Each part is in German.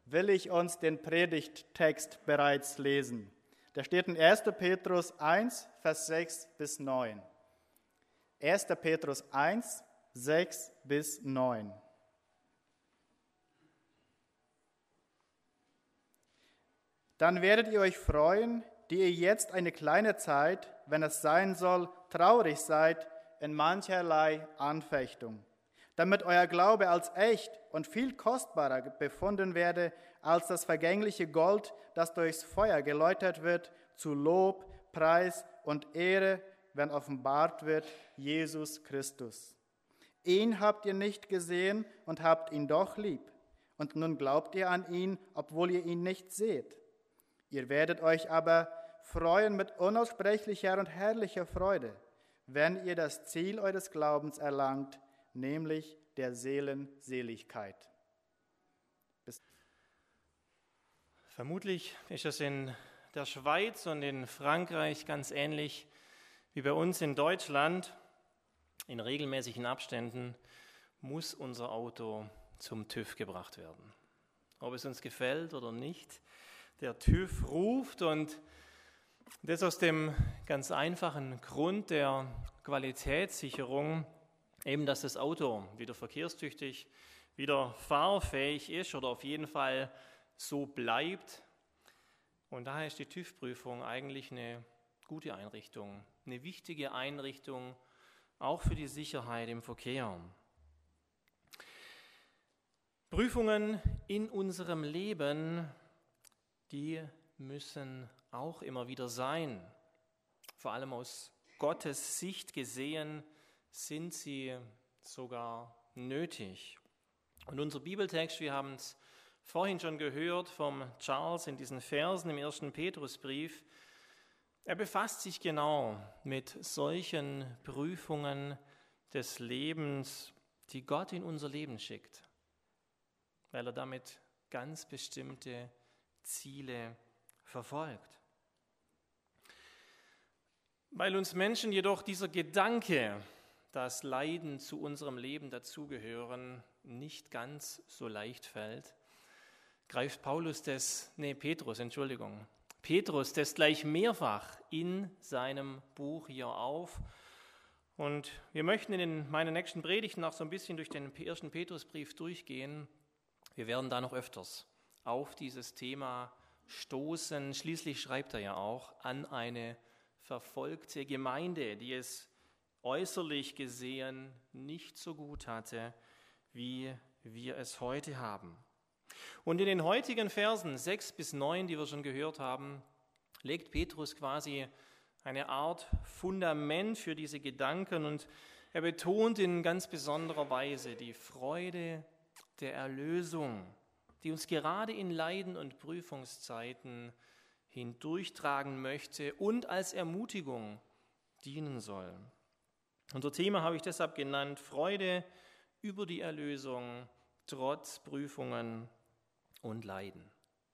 will ich uns den Predigttext bereits lesen. Der steht in 1. Petrus 1, Vers 6 bis 9. 1. Petrus 1, 6 bis 9. Dann werdet ihr euch freuen, die ihr jetzt eine kleine Zeit, wenn es sein soll, traurig seid in mancherlei Anfechtung, damit euer Glaube als echt und viel kostbarer befunden werde als das vergängliche Gold, das durchs Feuer geläutert wird, zu Lob, Preis und Ehre, wenn offenbart wird Jesus Christus. Ihn habt ihr nicht gesehen und habt ihn doch lieb. Und nun glaubt ihr an ihn, obwohl ihr ihn nicht seht. Ihr werdet euch aber freuen mit unaussprechlicher und herrlicher Freude, wenn ihr das Ziel eures Glaubens erlangt, nämlich der Seelenseligkeit. Vermutlich ist es in der Schweiz und in Frankreich ganz ähnlich wie bei uns in Deutschland. In regelmäßigen Abständen muss unser Auto zum TÜV gebracht werden. Ob es uns gefällt oder nicht, der TÜV ruft, und das aus dem ganz einfachen Grund der Qualitätssicherung, eben dass das Auto wieder verkehrstüchtig, wieder fahrfähig ist oder auf jeden Fall so bleibt. Und daher ist die TÜV-Prüfung eigentlich eine gute Einrichtung, eine wichtige Einrichtung, auch für die Sicherheit im Verkehr. Prüfungen in unserem Leben, die müssen auch immer wieder sein. Vor allem aus Gottes Sicht gesehen sind sie sogar nötig. Und unser Bibeltext, wir haben es vorhin schon gehört vom Charles in diesen Versen im 1. Petrusbrief, er befasst sich genau mit solchen Prüfungen des Lebens, die Gott in unser Leben schickt, weil er damit ganz bestimmte Ziele verfolgt. Weil uns Menschen jedoch dieser Gedanke, dass Leiden zu unserem Leben dazugehören, nicht ganz so leicht fällt, greift Petrus das gleich mehrfach in seinem Buch hier auf. Und wir möchten in meinen nächsten Predigten auch so ein bisschen durch den 1. Petrusbrief durchgehen. Wir werden da noch öfters auf dieses Thema stoßen. Schließlich schreibt er ja auch an eine verfolgte Gemeinde, die es äußerlich gesehen nicht so gut hatte, wie wir es heute haben. Und in den heutigen Versen 6 bis 9, die wir schon gehört haben, legt Petrus quasi eine Art Fundament für diese Gedanken, und er betont in ganz besonderer Weise die Freude der Erlösung, die uns gerade in Leiden und Prüfungszeiten hindurchtragen möchte und als Ermutigung dienen soll. Unser Thema habe ich deshalb genannt: Freude über die Erlösung, trotz Prüfungen und Leiden.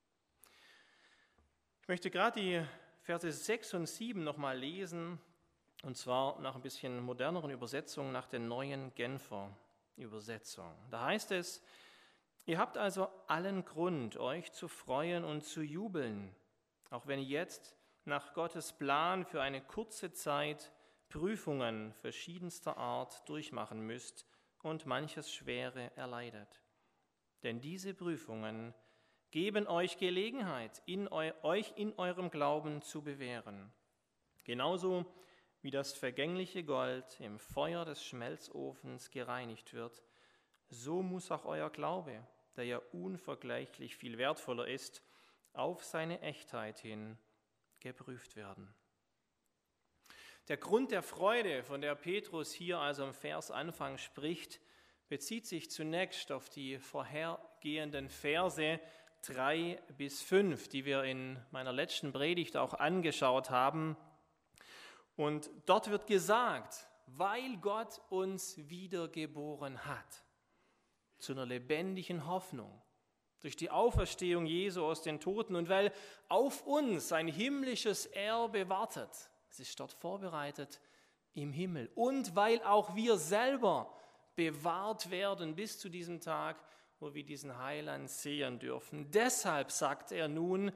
Ich möchte gerade die Verse 6 und 7 nochmal lesen, und zwar nach ein bisschen moderneren Übersetzungen, nach der neuen Genfer Übersetzung. Da heißt es: Ihr habt also allen Grund, euch zu freuen und zu jubeln, auch wenn ihr jetzt nach Gottes Plan für eine kurze Zeit Prüfungen verschiedenster Art durchmachen müsst und manches Schwere erleidet. Denn diese Prüfungen geben euch Gelegenheit, euch in eurem Glauben zu bewähren. Genauso wie das vergängliche Gold im Feuer des Schmelzofens gereinigt wird, so muss auch euer Glaube, der ja unvergleichlich viel wertvoller ist, auf seine Echtheit hin geprüft werden. Der Grund der Freude, von der Petrus hier also im Versanfang spricht, bezieht sich zunächst auf die vorhergehenden Verse 3 bis 5, die wir in meiner letzten Predigt auch angeschaut haben. Und dort wird gesagt, weil Gott uns wiedergeboren hat, zu einer lebendigen Hoffnung, durch die Auferstehung Jesu aus den Toten, und weil auf uns ein himmlisches Erbe wartet, es ist dort vorbereitet im Himmel, und weil auch wir selber bewahrt werden bis zu diesem Tag, wo wir diesen Heiland sehen dürfen. Deshalb sagt er nun,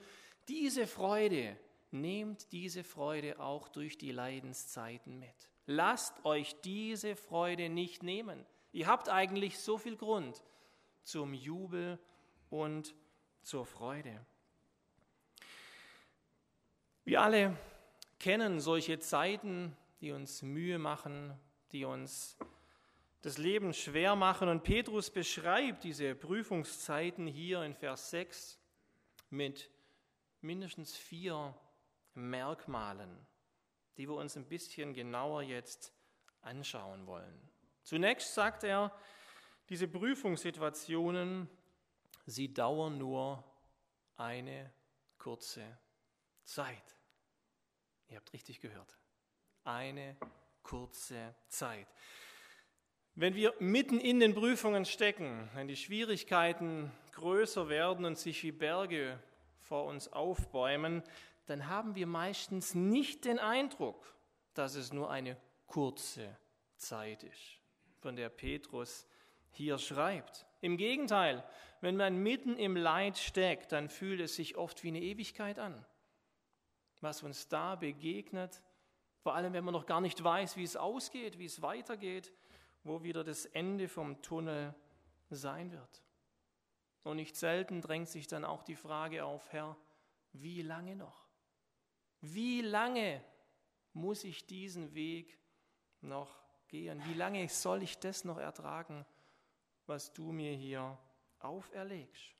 nehmt diese Freude auch durch die Leidenszeiten mit. Lasst euch diese Freude nicht nehmen. Ihr habt eigentlich so viel Grund zum Jubel und zur Freude. Wir alle kennen solche Zeiten, die uns Mühe machen, die uns das Leben schwer machen. Und Petrus beschreibt diese Prüfungszeiten hier in Vers 6 mit mindestens 4 Merkmalen, die wir uns ein bisschen genauer jetzt anschauen wollen. Zunächst sagt er, diese Prüfungssituationen, sie dauern nur eine kurze Zeit. Ihr habt richtig gehört. Eine kurze Zeit. Wenn wir mitten in den Prüfungen stecken, wenn die Schwierigkeiten größer werden und sich wie Berge vor uns aufbäumen, dann haben wir meistens nicht den Eindruck, dass es nur eine kurze Zeit ist, von der Petrus hier schreibt. Im Gegenteil, wenn man mitten im Leid steckt, dann fühlt es sich oft wie eine Ewigkeit an. Was uns da begegnet, vor allem wenn man noch gar nicht weiß, wie es ausgeht, wie es weitergeht, wo wieder das Ende vom Tunnel sein wird. Und nicht selten drängt sich dann auch die Frage auf, Herr, wie lange noch? Wie lange muss ich diesen Weg noch gehen? Wie lange soll ich das noch ertragen, was du mir hier auferlegst?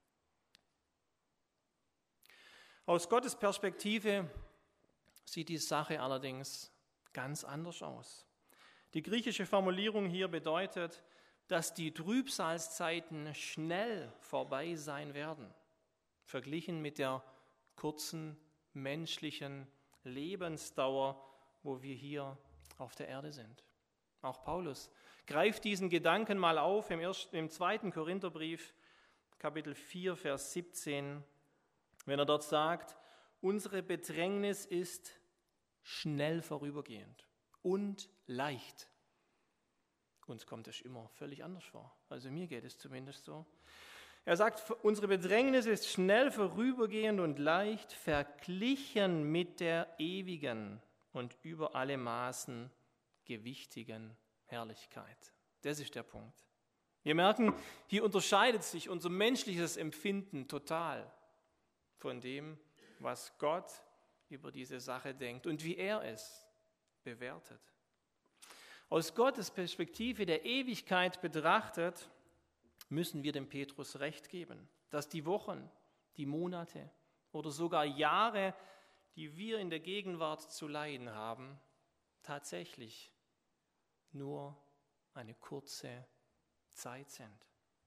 Aus Gottes Perspektive sieht die Sache allerdings ganz anders aus. Die griechische Formulierung hier bedeutet, dass die Trübsalzeiten schnell vorbei sein werden, verglichen mit der kurzen menschlichen Lebensdauer, wo wir hier auf der Erde sind. Auch Paulus greift diesen Gedanken mal auf im 2. Korintherbrief, Kapitel 4, Vers 17, wenn er dort sagt, unsere Bedrängnis ist schnell vorübergehend und leicht. Uns kommt es immer völlig anders vor. Also mir geht es zumindest so. Er sagt, unsere Bedrängnis ist schnell vorübergehend und leicht, verglichen mit der ewigen und über alle Maßen gewichtigen Herrlichkeit. Das ist der Punkt. Wir merken, hier unterscheidet sich unser menschliches Empfinden total von dem, was Gott über diese Sache denkt und wie er es bewertet. Aus Gottes Perspektive der Ewigkeit betrachtet, müssen wir dem Petrus recht geben, dass die Wochen, die Monate oder sogar Jahre, die wir in der Gegenwart zu leiden haben, tatsächlich nur eine kurze Zeit sind.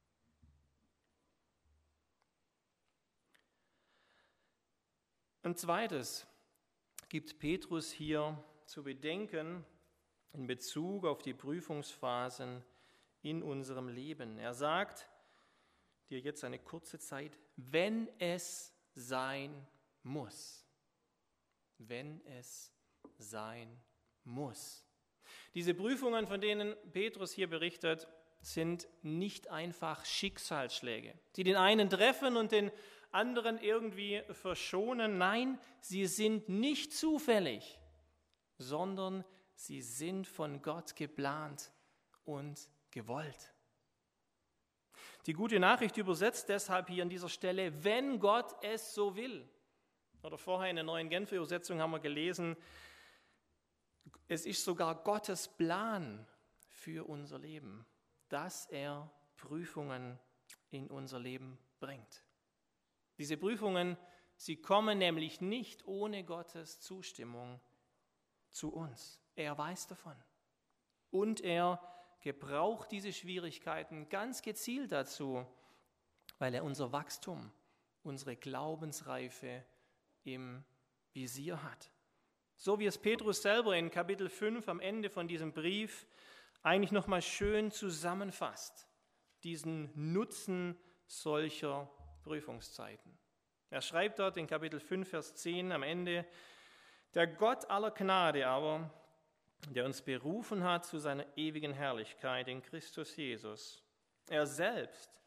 Ein zweites gibt Petrus hier zu bedenken in Bezug auf die Prüfungsphasen in unserem Leben. Er sagt dir jetzt eine kurze Zeit, wenn es sein muss. Wenn es sein muss. Diese Prüfungen, von denen Petrus hier berichtet, sind nicht einfach Schicksalsschläge, die den einen treffen und den anderen irgendwie verschonen. Nein, sie sind nicht zufällig, sondern sie sind von Gott geplant und gewollt. Die gute Nachricht übersetzt deshalb hier an dieser Stelle, wenn Gott es so will. Oder vorher in der Neuen Genfer Übersetzung haben wir gelesen, es ist sogar Gottes Plan für unser Leben, dass er Prüfungen in unser Leben bringt. Diese Prüfungen, sie kommen nämlich nicht ohne Gottes Zustimmung zu uns. Er weiß davon. Und er gebraucht diese Schwierigkeiten ganz gezielt dazu, weil er unser Wachstum, unsere Glaubensreife im Visier hat. So wie es Petrus selber in Kapitel 5 am Ende von diesem Brief eigentlich nochmal schön zusammenfasst, diesen Nutzen solcher Prüfungszeiten. Er schreibt dort in Kapitel 5, Vers 10 am Ende, der Gott aller Gnade aber, der uns berufen hat zu seiner ewigen Herrlichkeit in Christus Jesus. Er selbst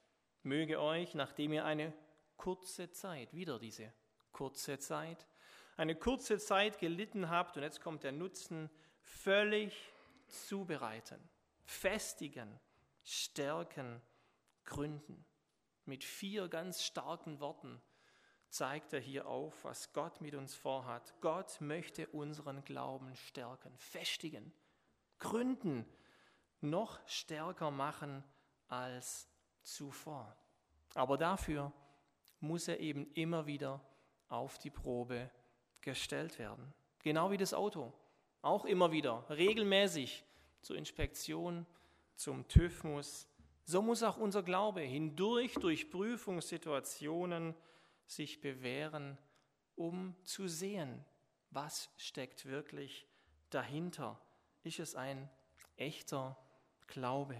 möge euch, nachdem ihr eine kurze Zeit, wieder diese kurze Zeit, eine kurze Zeit gelitten habt, und jetzt kommt der Nutzen, völlig zubereiten, festigen, stärken, gründen. Mit 4 ganz starken Worten zeigt er hier auf, was Gott mit uns vorhat. Gott möchte unseren Glauben stärken, festigen, gründen, noch stärker machen als zuvor. Aber dafür muss er eben immer wieder auf die Probe gestellt werden. Genau wie das Auto. Auch immer wieder, regelmäßig zur Inspektion, zum TÜV muss. So muss auch unser Glaube durch Prüfungssituationen sich bewähren, um zu sehen, was steckt wirklich dahinter. Ist es ein echter Glaube?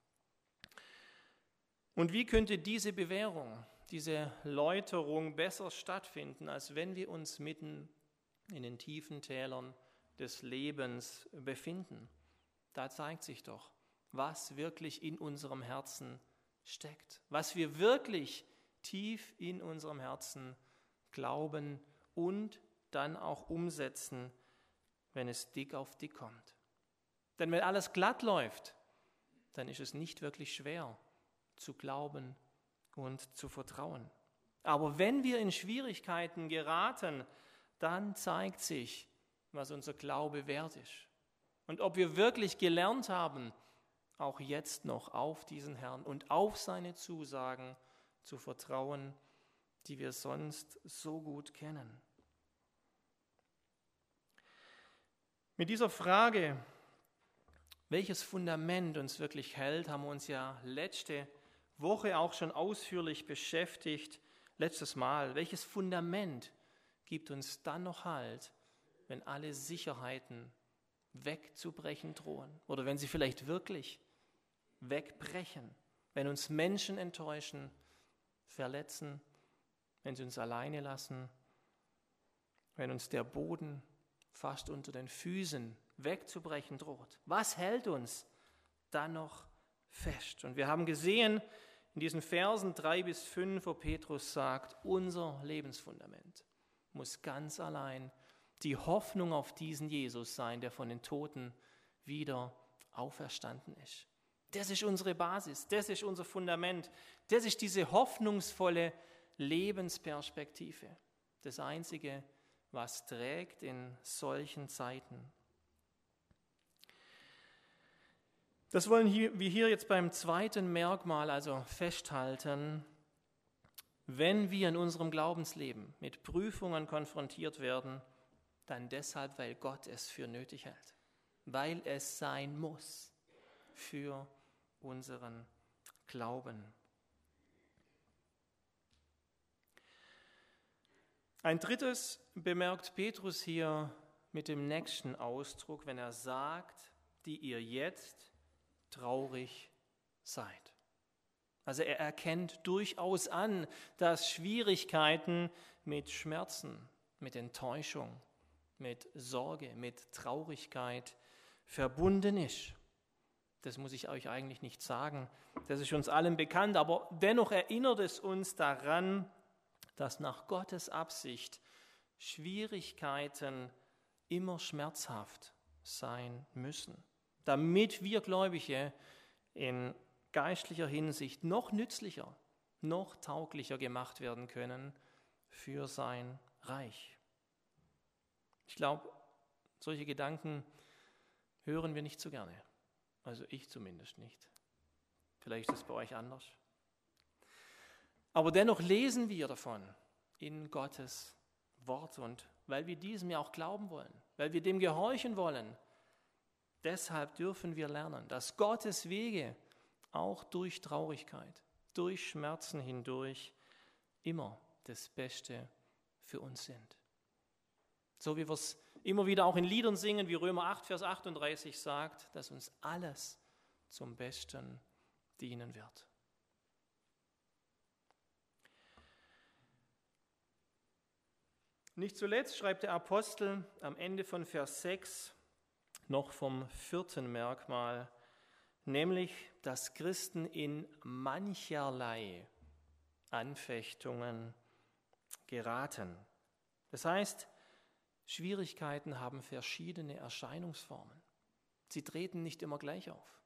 Und wie könnte diese Bewährung, diese Läuterung besser stattfinden, als wenn wir uns mitten in den tiefen Tälern des Lebens befinden? Da zeigt sich doch, was wirklich in unserem Herzen steckt, was wir wirklich tief in unserem Herzen glauben und dann auch umsetzen, wenn es dick auf dick kommt. Denn wenn alles glatt läuft, dann ist es nicht wirklich schwer zu glauben und zu vertrauen. Aber wenn wir in Schwierigkeiten geraten, dann zeigt sich, was unser Glaube wert ist. Und ob wir wirklich gelernt haben, auch jetzt noch auf diesen Herrn und auf seine Zusagen zu vertrauen, die wir sonst so gut kennen. Mit dieser Frage, welches Fundament uns wirklich hält, haben wir uns ja letzte Woche auch schon ausführlich beschäftigt. Letztes Mal, welches Fundament gibt uns dann noch Halt, wenn alle Sicherheiten wegzubrechen drohen oder wenn sie vielleicht wirklich wegbrechen, wenn uns Menschen enttäuschen, verletzen, wenn sie uns alleine lassen, wenn uns der Boden fast unter den Füßen wegzubrechen droht. Was hält uns dann noch fest? Und wir haben gesehen in diesen Versen 3-5, wo Petrus sagt, unser Lebensfundament muss ganz allein die Hoffnung auf diesen Jesus sein, der von den Toten wieder auferstanden ist. Das ist unsere Basis, das ist unser Fundament, das ist diese hoffnungsvolle Lebensperspektive. Das Einzige, was trägt in solchen Zeiten. Das wollen wir hier jetzt beim zweiten Merkmal also festhalten. Wenn wir in unserem Glaubensleben mit Prüfungen konfrontiert werden, dann deshalb, weil Gott es für nötig hält, weil es sein muss für unseren Glauben. Ein drittes bemerkt Petrus hier mit dem nächsten Ausdruck, wenn er sagt, die ihr jetzt traurig seid. Also er erkennt durchaus an, dass Schwierigkeiten mit Schmerzen, mit Enttäuschung, mit Sorge, mit Traurigkeit verbunden ist. Das muss ich euch eigentlich nicht sagen, das ist uns allen bekannt, aber dennoch erinnert es uns daran, dass nach Gottes Absicht Schwierigkeiten immer schmerzhaft sein müssen, damit wir Gläubige in geistlicher Hinsicht noch nützlicher, noch tauglicher gemacht werden können für sein Reich. Ich glaube, solche Gedanken hören wir nicht so gerne. Also ich zumindest nicht. Vielleicht ist es bei euch anders. Aber dennoch lesen wir davon in Gottes Wort und weil wir diesem ja auch glauben wollen, weil wir dem gehorchen wollen, deshalb dürfen wir lernen, dass Gottes Wege auch durch Traurigkeit, durch Schmerzen hindurch immer das Beste für uns sind. So wie wir es immer wieder auch in Liedern singen, wie Römer 8, Vers 38 sagt, dass uns alles zum Besten dienen wird. Nicht zuletzt schreibt der Apostel am Ende von Vers 6 noch vom vierten Merkmal, nämlich, dass Christen in mancherlei Anfechtungen geraten. Das heißt, Schwierigkeiten haben verschiedene Erscheinungsformen. Sie treten nicht immer gleich auf.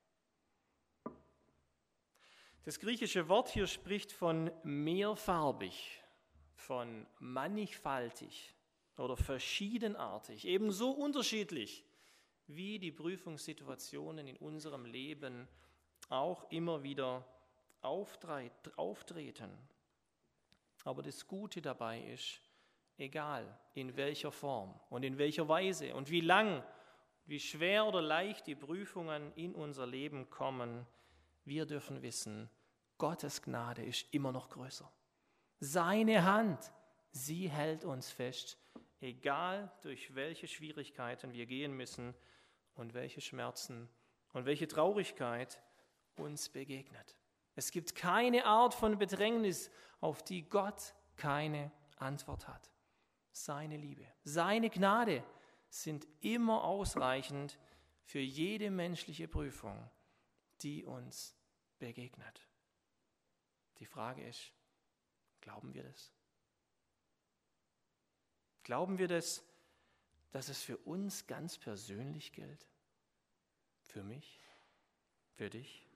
Das griechische Wort hier spricht von mehrfarbig, von mannigfaltig oder verschiedenartig, ebenso unterschiedlich, wie die Prüfungssituationen in unserem Leben auch immer wieder auftreten. Aber das Gute dabei ist, egal in welcher Form und in welcher Weise und wie lang, wie schwer oder leicht die Prüfungen in unser Leben kommen, wir dürfen wissen, Gottes Gnade ist immer noch größer. Seine Hand, sie hält uns fest, egal durch welche Schwierigkeiten wir gehen müssen und welche Schmerzen und welche Traurigkeit uns begegnet. Es gibt keine Art von Bedrängnis, auf die Gott keine Antwort hat. Seine Liebe, seine Gnade sind immer ausreichend für jede menschliche Prüfung, die uns begegnet. Die Frage ist, glauben wir das? Glauben wir das, dass es für uns ganz persönlich gilt? Für mich? Für dich?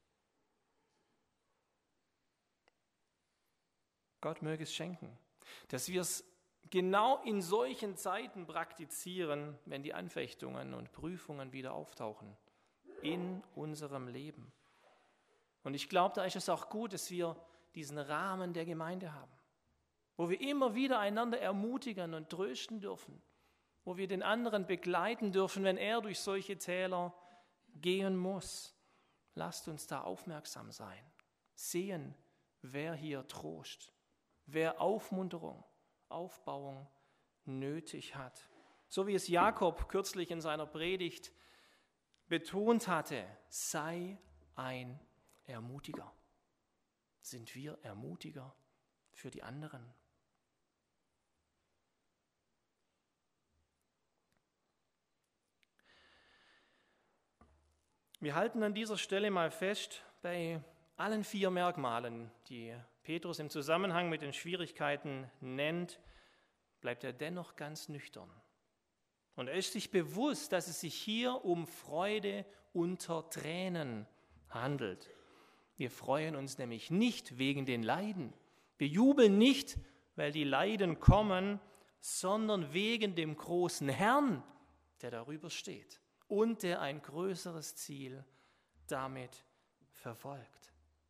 Gott möge es schenken, dass wir es genau in solchen Zeiten praktizieren, wenn die Anfechtungen und Prüfungen wieder auftauchen in unserem Leben. Und ich glaube, da ist es auch gut, dass wir diesen Rahmen der Gemeinde haben, wo wir immer wieder einander ermutigen und trösten dürfen, wo wir den anderen begleiten dürfen, wenn er durch solche Täler gehen muss. Lasst uns da aufmerksam sein, sehen, wer hier Trost, wer Aufmunterung, Aufbauung nötig hat. So wie es Jakob kürzlich in seiner Predigt betont hatte, sei ein Ermutiger. Sind wir Ermutiger für die anderen? Wir halten an dieser Stelle mal fest, bei allen 4 Merkmalen, die Petrus im Zusammenhang mit den Schwierigkeiten nennt, bleibt er dennoch ganz nüchtern. Und er ist sich bewusst, dass es sich hier um Freude unter Tränen handelt. Wir freuen uns nämlich nicht wegen den Leiden. Wir jubeln nicht, weil die Leiden kommen, sondern wegen dem großen Herrn, der darüber steht und der ein größeres Ziel damit verfolgt.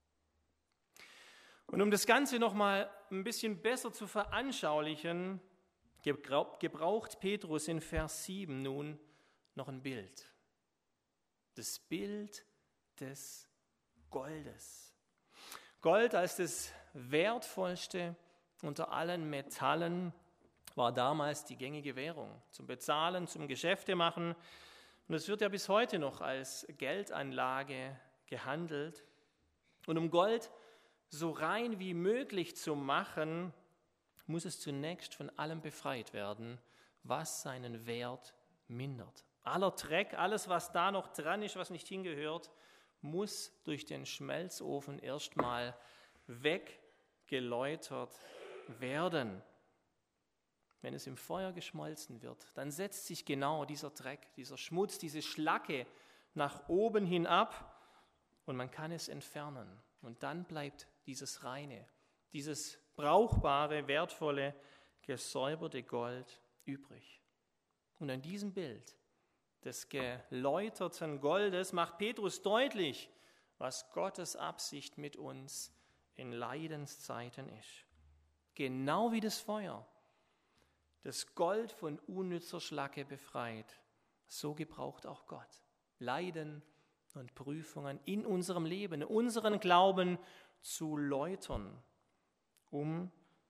Und um das Ganze noch mal ein bisschen besser zu veranschaulichen, gebraucht Petrus in Vers 7 nun noch ein Bild. Das Bild des Goldes. Gold als das wertvollste unter allen Metallen war damals die gängige Währung zum Bezahlen, zum Geschäfte machen. Und es wird ja bis heute noch als Geldanlage gehandelt. Und um Gold so rein wie möglich zu machen, muss es zunächst von allem befreit werden, was seinen Wert mindert. Aller Dreck, alles, was da noch dran ist, was nicht hingehört, muss durch den Schmelzofen erstmal weggeläutert werden. Wenn es im Feuer geschmolzen wird, dann setzt sich genau dieser Dreck, dieser Schmutz, diese Schlacke nach oben hin ab und man kann es entfernen. Und dann bleibt dieses reine, dieses brauchbare, wertvolle, gesäuberte Gold übrig. Und an diesem Bild des geläuterten Goldes macht Petrus deutlich, was Gottes Absicht mit uns in Leidenszeiten ist. Genau wie das Feuer das Gold von unnützer Schlacke befreit, so gebraucht auch Gott Leiden und Prüfungen in unserem Leben, unseren Glauben zu läutern, um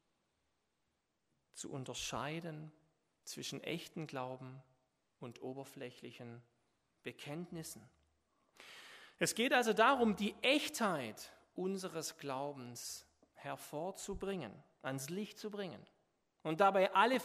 zu unterscheiden zwischen echten Glauben und oberflächlichen Bekenntnissen. Es geht also darum, die Echtheit unseres Glaubens hervorzubringen, ans Licht zu bringen und dabei alle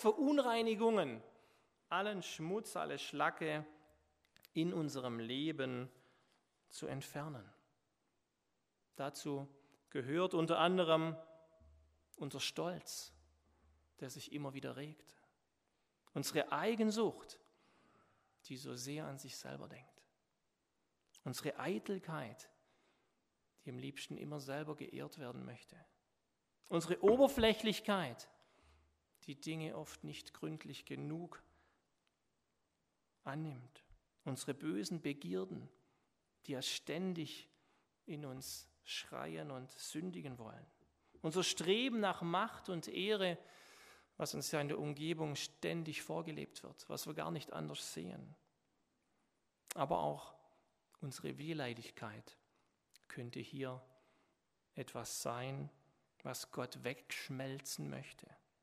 zu entfernen. Dazu gehört unter anderem unser Stolz, der sich immer wieder regt. Unsere Eigensucht, die so sehr an sich selber denkt. Unsere Eitelkeit, die am liebsten immer selber geehrt werden möchte. Unsere Oberflächlichkeit, die Dinge oft nicht gründlich genug annimmt. Unsere bösen Begierden, die ja ständig in uns schreien und sündigen wollen. Unser Streben nach Macht und Ehre, was uns ja in der Umgebung ständig vorgelebt wird, was wir gar nicht anders sehen. Aber auch unsere Wehleidigkeit könnte hier etwas sein, was Gott wegschmelzen möchte.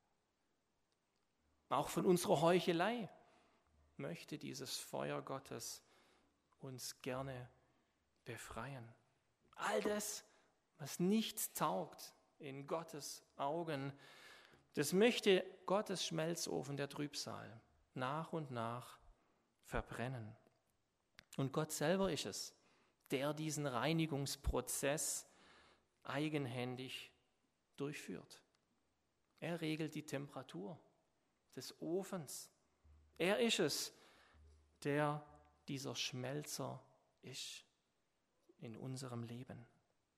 Auch von unserer Heuchelei möchte dieses Feuer Gottes uns gerne befreien. All das, was nichts taugt in Gottes Augen, das möchte Gottes Schmelzofen, der Trübsal, nach und nach verbrennen. Und Gott selber ist es, der diesen Reinigungsprozess eigenhändig durchführt. Er regelt die Temperatur des Ofens. Er ist es, der dieser Schmelzer ist in unserem Leben.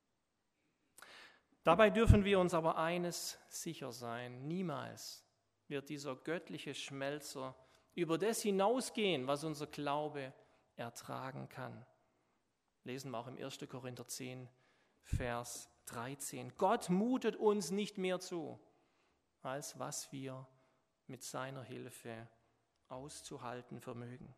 Dabei dürfen wir uns aber eines sicher sein: Niemals wird dieser göttliche Schmelzer über das hinausgehen, was unser Glaube ertragen kann. Lesen wir auch im 1. Korinther 10, Vers 13. Gott mutet uns nicht mehr zu, als was wir mit seiner Hilfe auszuhalten vermögen.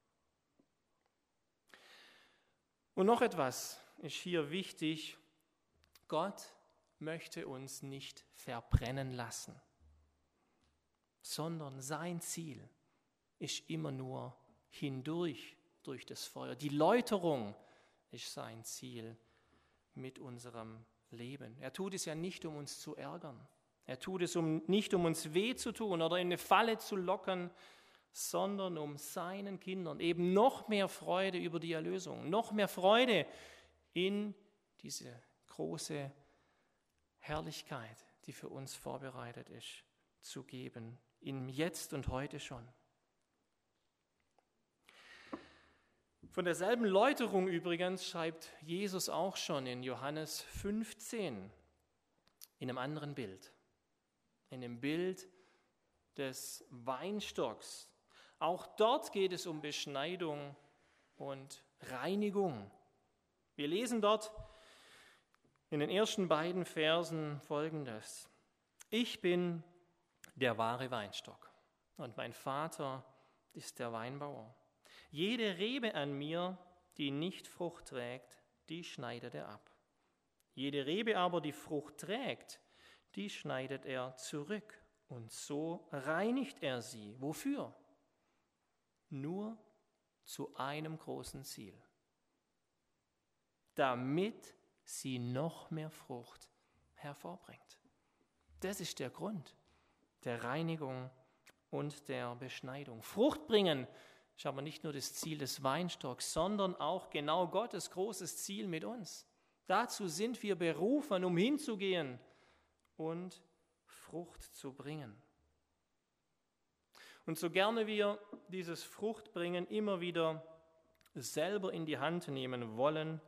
Und noch etwas ist hier wichtig: Gott möchte uns nicht verbrennen lassen, sondern sein Ziel ist immer nur durch das Feuer. Die Läuterung ist sein Ziel mit unserem Leben. Er tut es ja nicht, um uns zu ärgern. Er tut es nicht, um uns weh zu tun oder in eine Falle zu locken, sondern um seinen Kindern eben noch mehr Freude über die Erlösung, noch mehr Freude in diese große Herrlichkeit, die für uns vorbereitet ist, zu geben, im Jetzt und heute schon. Von derselben Läuterung übrigens schreibt Jesus auch schon in Johannes 15, in einem anderen Bild, in dem Bild des Weinstocks. Auch dort geht es um Beschneidung und Reinigung. Wir lesen dort in den ersten beiden Versen Folgendes: Ich bin der wahre Weinstock und mein Vater ist der Weinbauer. Jede Rebe an mir, die nicht Frucht trägt, die schneidet er ab. Jede Rebe aber, die Frucht trägt, die schneidet er zurück. Und so reinigt er sie. Wofür? Nur zu einem großen Ziel: damit sie noch mehr Frucht hervorbringt. Das ist der Grund der Reinigung und der Beschneidung. Frucht bringen ist aber nicht nur das Ziel des Weinstocks, sondern auch genau Gottes großes Ziel mit uns. Dazu sind wir berufen, um hinzugehen und Frucht zu bringen. Und so gerne wir dieses Fruchtbringen immer wieder selber in die Hand nehmen wollen,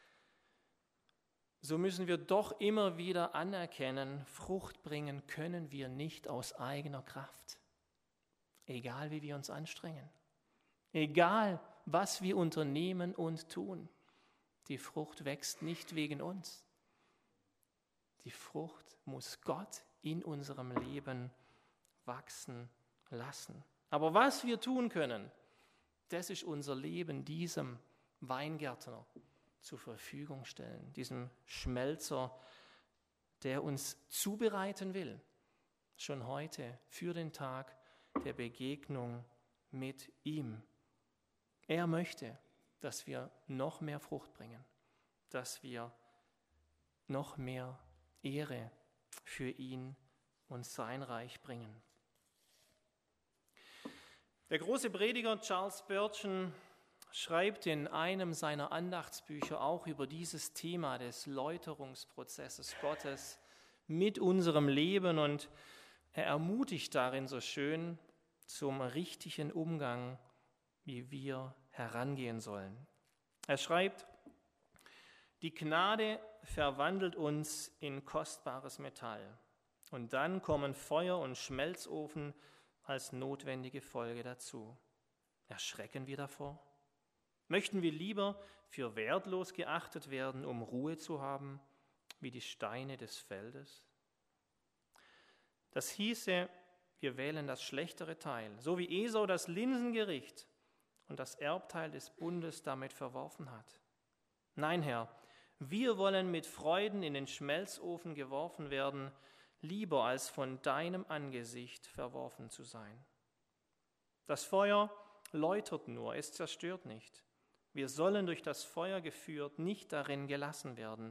so müssen wir doch immer wieder anerkennen, Frucht bringen können wir nicht aus eigener Kraft. Egal wie wir uns anstrengen, egal was wir unternehmen und tun, die Frucht wächst nicht wegen uns. Die Frucht muss Gott in unserem Leben wachsen lassen. Aber was wir tun können, das ist unser Leben diesem Weingärtner zur Verfügung stellen, diesem Schmelzer, der uns zubereiten will, schon heute für den Tag der Begegnung mit ihm. Er möchte, dass wir noch mehr Frucht bringen, dass wir noch mehr Ehre für ihn und sein Reich bringen. Der große Prediger Charles Spurgeon schreibt in einem seiner Andachtsbücher auch über dieses Thema des Läuterungsprozesses Gottes mit unserem Leben, und er ermutigt darin so schön zum richtigen Umgang, wie wir herangehen sollen. Er schreibt: Die Gnade verwandelt uns in kostbares Metall, und dann kommen Feuer und Schmelzofen als notwendige Folge dazu. Erschrecken wir davor? Möchten wir lieber für wertlos geachtet werden, um Ruhe zu haben, wie die Steine des Feldes? Das hieße, wir wählen das schlechtere Teil, so wie Esau das Linsengericht und das Erbteil des Bundes damit verworfen hat. Nein, Herr, wir wollen mit Freuden in den Schmelzofen geworfen werden, lieber als von deinem Angesicht verworfen zu sein. Das Feuer läutert nur, es zerstört nicht. Wir sollen durch das Feuer geführt, nicht darin gelassen werden.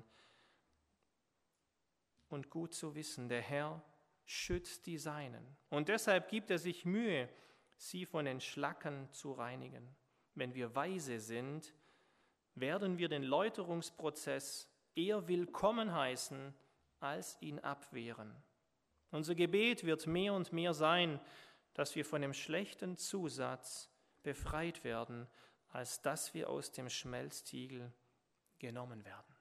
Und gut zu wissen, der Herr schützt die Seinen. Und deshalb gibt er sich Mühe, sie von den Schlacken zu reinigen. Wenn wir weise sind, werden wir den Läuterungsprozess eher willkommen heißen, als ihn abwehren. Unser Gebet wird mehr und mehr sein, dass wir von dem schlechten Zusatz befreit werden, als dass wir aus dem Schmelztiegel genommen werden.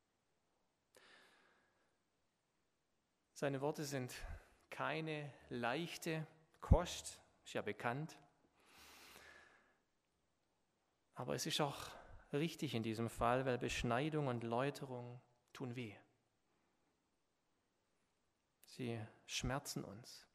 Seine Worte sind keine leichte Kost, ist ja bekannt. Aber es ist auch richtig in diesem Fall, weil Beschneidung und Läuterung tun weh. Sie schmerzen uns.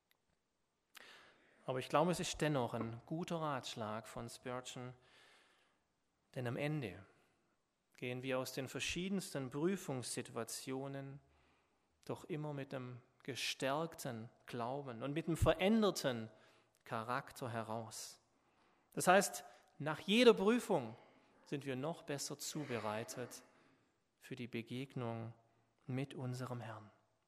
Aber ich glaube, es ist dennoch ein guter Ratschlag von Spurgeon, denn am Ende gehen wir aus den verschiedensten Prüfungssituationen doch immer mit einem gestärkten Glauben und mit einem veränderten Charakter heraus. Das heißt, nach jeder Prüfung sind wir noch besser zubereitet für die Begegnung mit unserem Herrn.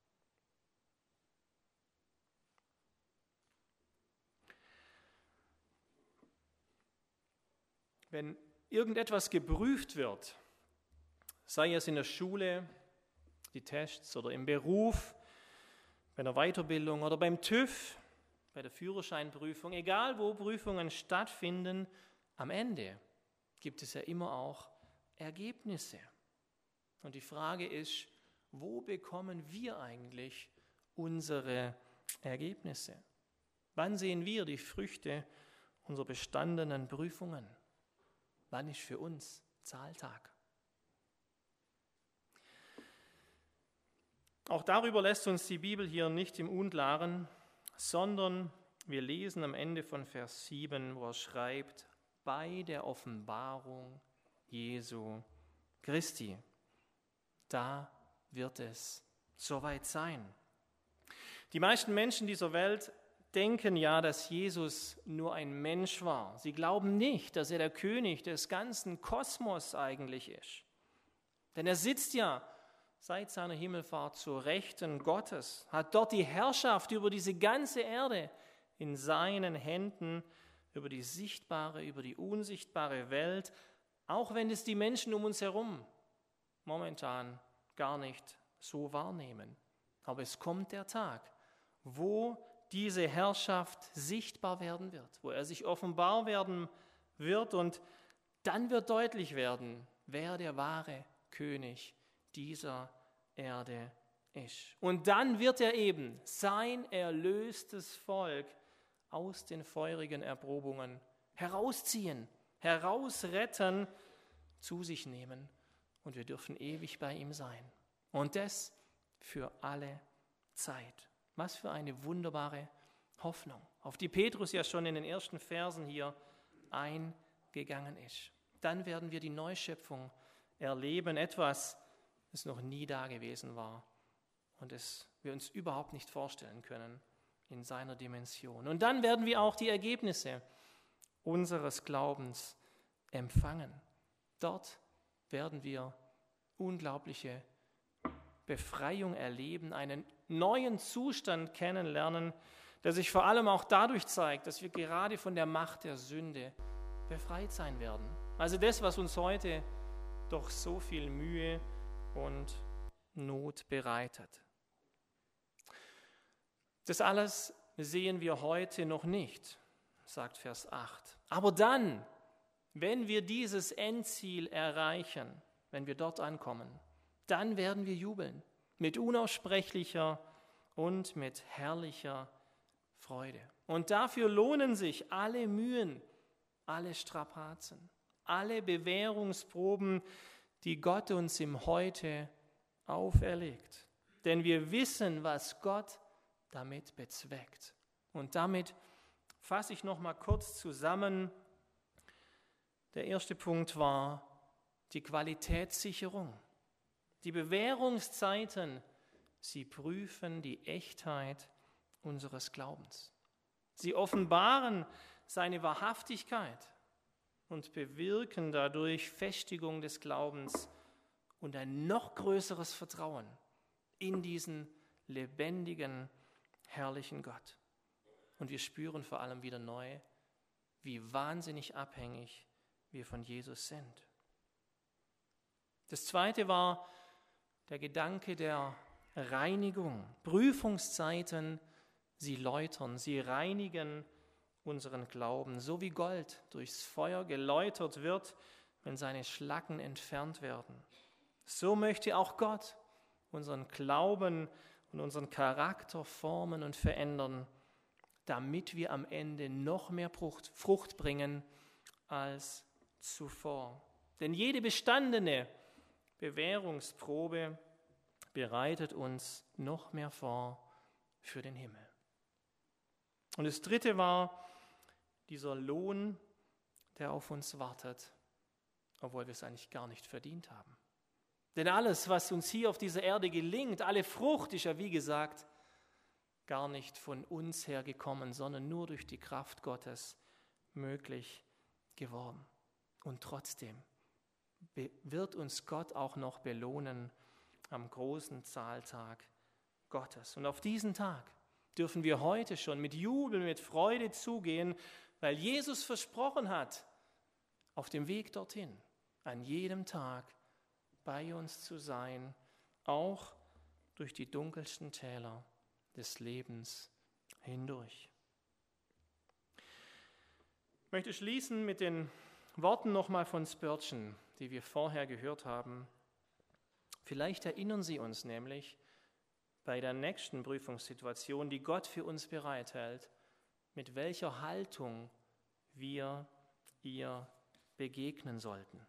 Wenn irgendetwas geprüft wird, sei es in der Schule, die Tests, oder im Beruf, bei der Weiterbildung oder beim TÜV, bei der Führerscheinprüfung, egal wo Prüfungen stattfinden, am Ende gibt es ja immer auch Ergebnisse. Und die Frage ist, wo bekommen wir eigentlich unsere Ergebnisse? Wann sehen wir die Früchte unserer bestandenen Prüfungen? Wann ist für uns Zahltag? Auch darüber lässt uns die Bibel hier nicht im Unklaren, sondern wir lesen am Ende von Vers 7, wo er schreibt: bei der Offenbarung Jesu Christi. Da wird es soweit sein. Die meisten Menschen dieser Welt denken ja, dass Jesus nur ein Mensch war. Sie glauben nicht, dass er der König des ganzen Kosmos eigentlich ist. Denn er sitzt ja seit seiner Himmelfahrt zur Rechten Gottes, hat dort die Herrschaft über diese ganze Erde in seinen Händen, über die sichtbare, über die unsichtbare Welt, auch wenn es die Menschen um uns herum momentan gar nicht so wahrnehmen. Aber es kommt der Tag, wo diese Herrschaft sichtbar werden wird, wo er sich offenbar werden wird, und dann wird deutlich werden, wer der wahre König dieser Erde ist. Und dann wird er eben sein erlöstes Volk aus den feurigen Erprobungen herausziehen, herausretten, zu sich nehmen, und wir dürfen ewig bei ihm sein. Und das für alle Zeit. Was für eine wunderbare Hoffnung, auf die Petrus ja schon in den ersten Versen hier eingegangen ist. Dann werden wir die Neuschöpfung erleben, etwas, das noch nie da gewesen war und das wir uns überhaupt nicht vorstellen können in seiner Dimension. Und dann werden wir auch die Ergebnisse unseres Glaubens empfangen. Dort werden wir unglaubliche Befreiung erleben, einen neuen Zustand kennenlernen, der sich vor allem auch dadurch zeigt, dass wir gerade von der Macht der Sünde befreit sein werden. Also das, was uns heute doch so viel Mühe und Not bereitet. Das alles sehen wir heute noch nicht, sagt Vers 8. Aber dann, wenn wir dieses Endziel erreichen, wenn wir dort ankommen, dann werden wir jubeln mit unaussprechlicher und mit herrlicher Freude. Und dafür lohnen sich alle Mühen, alle Strapazen, alle Bewährungsproben, die Gott uns im Heute auferlegt. Denn wir wissen, was Gott damit bezweckt. Und damit fasse ich noch mal kurz zusammen. Der erste Punkt war die Qualitätssicherung. Die Bewährungszeiten, sie prüfen die Echtheit unseres Glaubens. Sie offenbaren seine Wahrhaftigkeit und bewirken dadurch Festigung des Glaubens und ein noch größeres Vertrauen in diesen lebendigen, herrlichen Gott. Und wir spüren vor allem wieder neu, wie wahnsinnig abhängig wir von Jesus sind. Das zweite war der Gedanke der Reinigung. Prüfungszeiten, sie läutern, sie reinigen unseren Glauben, so wie Gold durchs Feuer geläutert wird, wenn seine Schlacken entfernt werden. So möchte auch Gott unseren Glauben und unseren Charakter formen und verändern, damit wir am Ende noch mehr Frucht bringen als zuvor. Denn jede bestandene Bewährungsprobe bereitet uns noch mehr vor für den Himmel. Und das dritte war dieser Lohn, der auf uns wartet, obwohl wir es eigentlich gar nicht verdient haben. Denn alles, was uns hier auf dieser Erde gelingt, alle Frucht ist ja, wie gesagt, gar nicht von uns hergekommen, sondern nur durch die Kraft Gottes möglich geworden. Und trotzdem wird uns Gott auch noch belohnen am großen Zahltag Gottes. Und auf diesen Tag dürfen wir heute schon mit Jubel, mit Freude zugehen, weil Jesus versprochen hat, auf dem Weg dorthin, an jedem Tag bei uns zu sein, auch durch die dunkelsten Täler des Lebens hindurch. Ich möchte schließen mit den Worten nochmal von Spurgeon, die wir vorher gehört haben. Vielleicht erinnern sie uns nämlich bei der nächsten Prüfungssituation, die Gott für uns bereithält, mit welcher Haltung wir ihr begegnen sollten.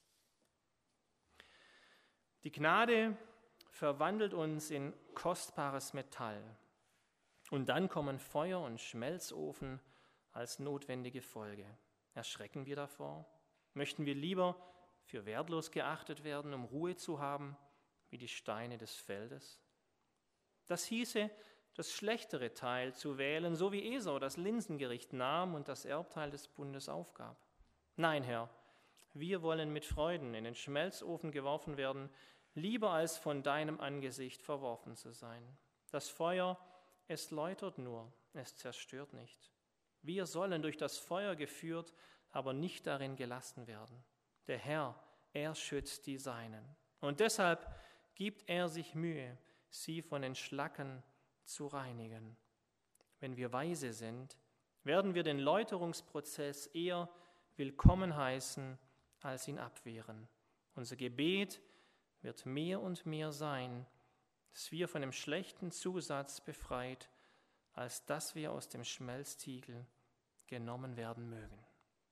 Die Gnade verwandelt uns in kostbares Metall. Und dann kommen Feuer und Schmelzofen als notwendige Folge. Erschrecken wir davor? Möchten wir lieber für wertlos geachtet werden, um Ruhe zu haben, wie die Steine des Feldes? Das hieße, das schlechtere Teil zu wählen, so wie Esau das Linsengericht nahm und das Erbteil des Bundes aufgab. Nein, Herr, wir wollen mit Freuden in den Schmelzofen geworfen werden, lieber als von deinem Angesicht verworfen zu sein. Das Feuer, es läutert nur, es zerstört nicht. Wir sollen durch das Feuer geführt, aber nicht darin gelassen werden. Der Herr, er schützt die Seinen. Und deshalb gibt er sich Mühe, sie von den Schlacken zu reinigen. Wenn wir weise sind, werden wir den Läuterungsprozess eher willkommen heißen, als ihn abwehren. Unser Gebet wird mehr und mehr sein, dass wir von dem schlechten Zusatz befreit, als dass wir aus dem Schmelztiegel genommen werden mögen.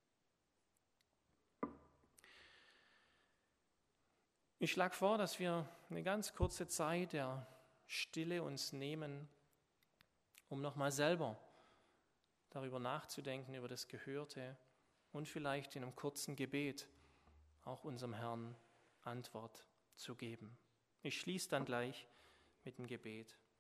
Ich schlage vor, dass wir eine ganz kurze Zeit der Stille uns nehmen, um nochmal selber darüber nachzudenken, über das Gehörte und vielleicht in einem kurzen Gebet auch unserem Herrn Antwort zu geben. Ich schließe dann gleich mit dem Gebet.